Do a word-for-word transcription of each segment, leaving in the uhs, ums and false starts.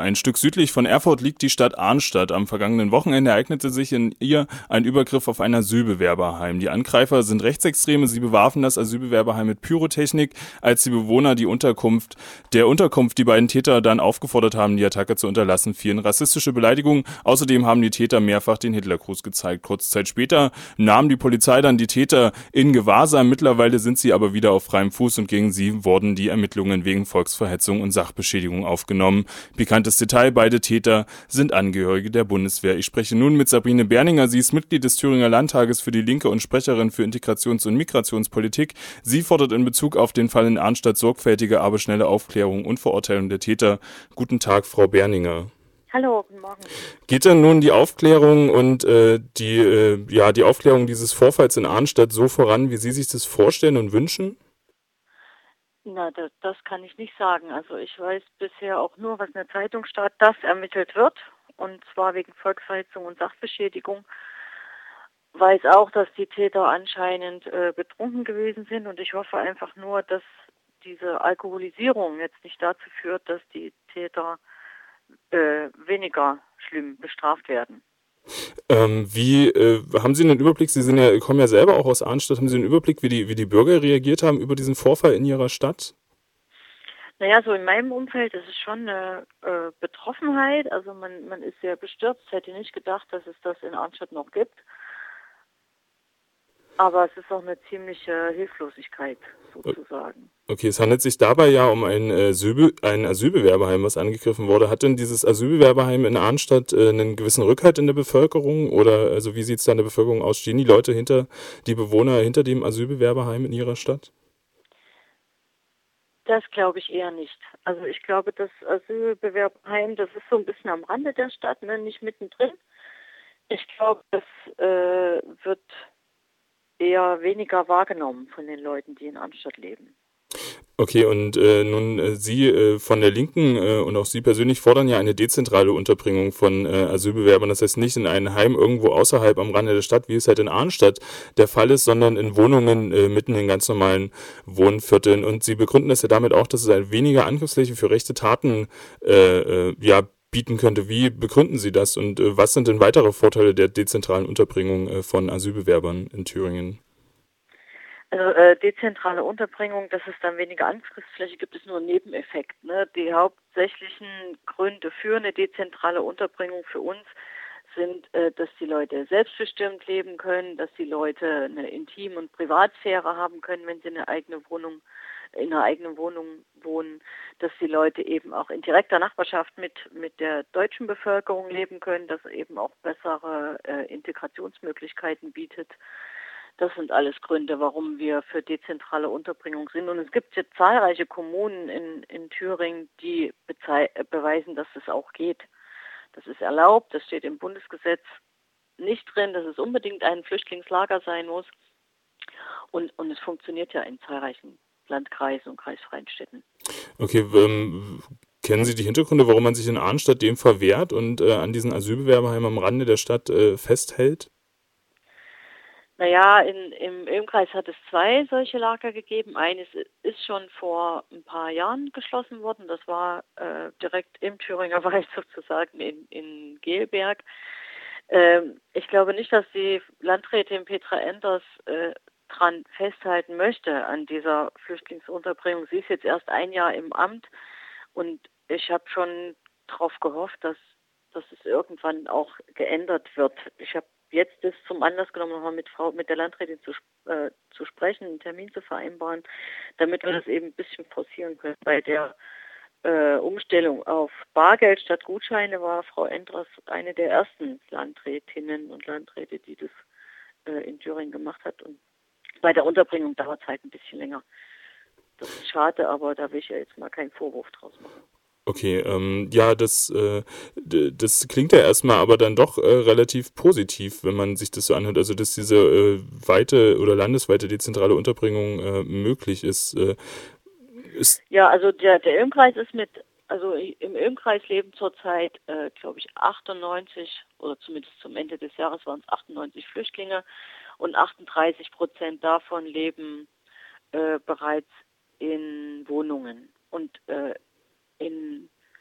Ein Stück südlich von Erfurt liegt die Stadt Arnstadt. Am vergangenen Wochenende ereignete sich in ihr ein Übergriff auf ein Asylbewerberheim. Die Angreifer sind Rechtsextreme. Sie bewarfen das Asylbewerberheim mit Pyrotechnik, als die Bewohner die Unterkunft, der Unterkunft die beiden Täter dann aufgefordert haben, die Attacke zu unterlassen, fielen rassistische Beleidigungen. Außerdem haben die Täter mehrfach den Hitlergruß gezeigt. Kurze Zeit später nahm die Polizei dann die Täter in Gewahrsam. Mittlerweile sind sie aber wieder auf freiem Fuß und gegen sie wurden die Ermittlungen wegen Volksverhetzung und Sachbeschädigung aufgenommen. Pikantes Detail, beide Täter sind Angehörige der Bundeswehr. Ich spreche nun mit Sabrine Berninger. Sie ist Mitglied des Thüringer Landtages für die Linke und Sprecherin für Integrations- und Migrationspolitik. Sie fordert in Bezug auf den Fall in Arnstadt sorgfältige, aber schnelle Aufklärung und Verurteilung der Täter. Guten Tag, Frau Berninger. Hallo, guten Morgen. Geht denn nun die Aufklärung und äh, die, äh, ja, die Aufklärung dieses Vorfalls in Arnstadt so voran, wie Sie sich das vorstellen und wünschen? Na, das, das kann ich nicht sagen. Also ich weiß bisher auch nur, was in der Zeitung steht, dass ermittelt wird, und zwar wegen Volksverhetzung und Sachbeschädigung. Weiß auch, dass die Täter anscheinend äh, betrunken gewesen sind, und ich hoffe einfach nur, dass diese Alkoholisierung jetzt nicht dazu führt, dass die Täter äh, weniger schlimm bestraft werden. Ähm, wie, äh, haben Sie einen Überblick, Sie sind ja, kommen ja selber auch aus Arnstadt, haben Sie einen Überblick, wie die, wie die Bürger reagiert haben über diesen Vorfall in Ihrer Stadt? Naja, so in meinem Umfeld ist es schon eine äh, Betroffenheit. Also man, man ist sehr bestürzt, hätte nicht gedacht, dass es das in Arnstadt noch gibt. Aber es ist auch eine ziemliche Hilflosigkeit, sozusagen. Okay, es handelt sich dabei ja um ein, äh, Asylbe ein Asylbewerberheim, was angegriffen wurde. Hat denn dieses Asylbewerberheim in Arnstadt äh, einen gewissen Rückhalt in der Bevölkerung? Oder also wie sieht es da in der Bevölkerung aus? Stehen die Leute hinter, die Bewohner hinter dem Asylbewerberheim in ihrer Stadt? Das glaube ich eher nicht. Also ich glaube, das Asylbewerberheim, das ist so ein bisschen am Rande der Stadt, ne, nicht mittendrin. Ich glaube, das äh, wird eher weniger wahrgenommen von den Leuten, die in Arnstadt leben. Okay, und äh, nun äh, Sie äh, von der Linken äh, und auch Sie persönlich fordern ja eine dezentrale Unterbringung von äh, Asylbewerbern. Das heißt nicht in einem Heim irgendwo außerhalb am Rande der Stadt, wie es halt in Arnstadt der Fall ist, sondern in Wohnungen äh, mitten in ganz normalen Wohnvierteln. Und Sie begründen das ja damit auch, dass es eine weniger Angriffsfläche für rechte Taten äh, äh, ja, bieten könnte. Wie begründen Sie das und äh, was sind denn weitere Vorteile der dezentralen Unterbringung äh, von Asylbewerbern in Thüringen? Also äh, dezentrale Unterbringung, dass es dann weniger Angriffsfläche gibt, ist nur ein Nebeneffekt. Ne? Die hauptsächlichen Gründe für eine dezentrale Unterbringung für uns sind, äh, dass die Leute selbstbestimmt leben können, dass die Leute eine Intim- und Privatsphäre haben können, wenn sie eine eigene Wohnung, in einer eigenen Wohnung wohnen, dass die Leute eben auch in direkter Nachbarschaft mit, mit der deutschen Bevölkerung leben können, dass eben auch bessere äh, Integrationsmöglichkeiten bietet. Das sind alles Gründe, warum wir für dezentrale Unterbringung sind. Und es gibt jetzt zahlreiche Kommunen in, in Thüringen, die beweisen, dass es auch geht. Das ist erlaubt, das steht im Bundesgesetz nicht drin, dass es unbedingt ein Flüchtlingslager sein muss. Und, und es funktioniert ja in zahlreichen Landkreisen und kreisfreien Städten. Okay, ähm, kennen Sie die Hintergründe, warum man sich in Arnstadt dem verwehrt und äh, an diesen Asylbewerberheim am Rande der Stadt äh, festhält? Naja, in, im Ilmkreis hat es zwei solche Lager gegeben. Eines ist schon vor ein paar Jahren geschlossen worden. Das war äh, direkt im Thüringer Wald sozusagen in, in Gelberg. Ähm, ich glaube nicht, dass die Landrätin Petra Enders äh, dran festhalten möchte an dieser Flüchtlingsunterbringung. Sie ist jetzt erst ein Jahr im Amt, und ich habe schon darauf gehofft, dass, dass es irgendwann auch geändert wird. Ich habe jetzt das zum Anlass genommen, nochmal mit Frau, mit der Landrätin zu, äh, zu sprechen, einen Termin zu vereinbaren, damit wir das eben ein bisschen forcieren können. Bei der äh, Umstellung auf Bargeld statt Gutscheine war Frau Enders eine der ersten Landrätinnen und Landräte, die das äh, in Thüringen gemacht hat. Und bei der Unterbringung dauert es halt ein bisschen länger. Das ist schade, aber da will ich ja jetzt mal keinen Vorwurf draus machen. Okay, ähm, ja, das, äh, d- das klingt ja erstmal aber dann doch äh, relativ positiv, wenn man sich das so anhört. Also, dass diese äh, weite oder landesweite dezentrale Unterbringung äh, möglich ist. Äh, ist Ja, also der, der Ilmkreis ist mit, also im Ilmkreis leben zurzeit, äh, glaube ich, achtundneunzig, oder zumindest zum Ende des Jahres waren es achtundneunzig Flüchtlinge, und achtunddreißig Prozent davon leben äh, bereits in Wohnungen. Und äh, in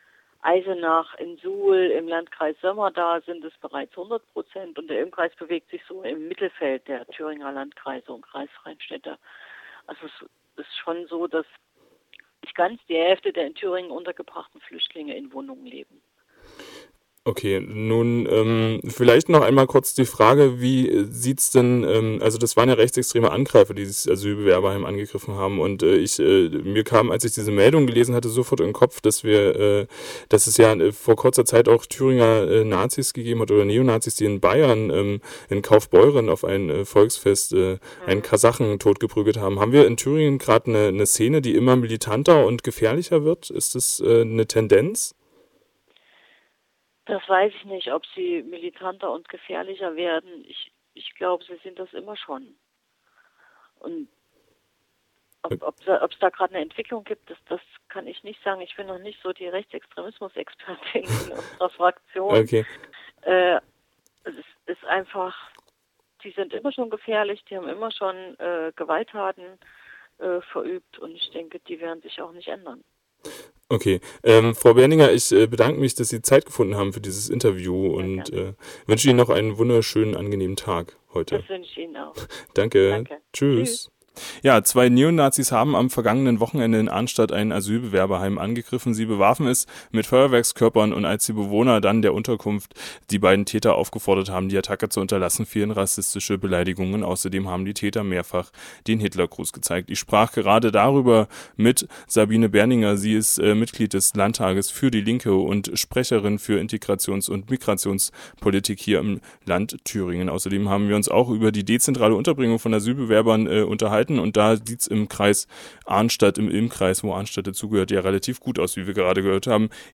Eisenach in Suhl, im Landkreis Sömmer, da sind es bereits hundert Prozent und der Ilmkreis bewegt sich so im Mittelfeld der Thüringer Landkreise und kreisfreien Städte. Also es ist schon so, dass nicht ganz die Hälfte der in Thüringen untergebrachten Flüchtlinge in Wohnungen leben. Okay, nun ähm, vielleicht noch einmal kurz die Frage, wie sieht's denn, ähm, also das waren ja rechtsextreme Angreifer, die dieses Asylbewerberheim angegriffen haben und äh, ich äh, mir kam, als ich diese Meldung gelesen hatte, sofort in den Kopf, dass wir, äh, dass es ja äh, vor kurzer Zeit auch Thüringer äh, Nazis gegeben hat oder Neonazis, die in Bayern ähm, in Kaufbeuren auf ein äh, Volksfest äh, einen Kasachen totgeprügelt haben. Haben wir in Thüringen gerade eine, eine Szene, die immer militanter und gefährlicher wird? Ist das äh, eine Tendenz? Das weiß ich nicht, ob sie militanter und gefährlicher werden. Ich, ich glaube, sie sind das immer schon. Und ob, ob, ob es da gerade eine Entwicklung gibt, das, das kann ich nicht sagen. Ich bin noch nicht so die Rechtsextremismus-Expertin in unserer Fraktion. Okay. Äh, es ist, ist einfach, die sind immer schon gefährlich, die haben immer schon äh, Gewalttaten äh, verübt und ich denke, die werden sich auch nicht ändern. Okay, ähm, Frau Berninger, ich äh, bedanke mich, dass Sie Zeit gefunden haben für dieses Interview und äh, wünsche Ihnen noch einen wunderschönen, angenehmen Tag heute. Das wünsche ich Ihnen auch. Danke. Danke. Tschüss. Tschüss. Ja, zwei Neonazis haben am vergangenen Wochenende in Arnstadt ein Asylbewerberheim angegriffen. Sie bewarfen es mit Feuerwerkskörpern und als die Bewohner dann der Unterkunft die beiden Täter aufgefordert haben, die Attacke zu unterlassen, fielen rassistische Beleidigungen. Außerdem haben die Täter mehrfach den Hitlergruß gezeigt. Ich sprach gerade darüber mit Sabine Berninger. Sie ist äh, Mitglied des Landtages für die Linke und Sprecherin für Integrations- und Migrationspolitik hier im Land Thüringen. Außerdem haben wir uns auch über die dezentrale Unterbringung von Asylbewerbern äh, unterhalten. Und da sieht es im Kreis Arnstadt, im Ilmkreis, wo Arnstadt dazugehört, ja relativ gut aus, wie wir gerade gehört haben.